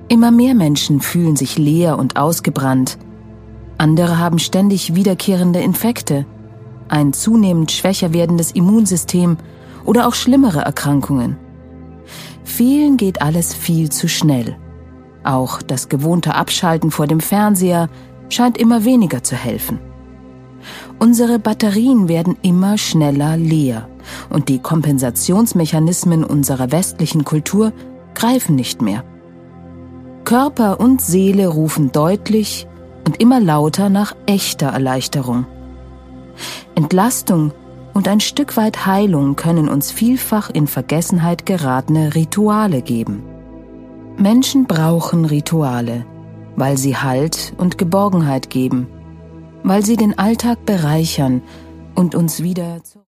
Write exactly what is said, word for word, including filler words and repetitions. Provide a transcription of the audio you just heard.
Immer mehr Menschen fühlen sich leer und ausgebrannt. Andere haben ständig wiederkehrende Infekte, ein zunehmend schwächer werdendes Immunsystem oder auch schlimmere Erkrankungen. Vielen geht alles viel zu schnell. Auch das gewohnte Abschalten vor dem Fernseher scheint immer weniger zu helfen. Unsere Batterien werden immer schneller leer und die Kompensationsmechanismen unserer westlichen Kultur greifen nicht mehr. Körper und Seele rufen deutlich und immer lauter nach echter Erleichterung. Entlastung und ein Stück weit Heilung können uns vielfach in Vergessenheit geratene Rituale geben. Menschen brauchen Rituale, weil sie Halt und Geborgenheit geben, weil sie den Alltag bereichern und uns wieder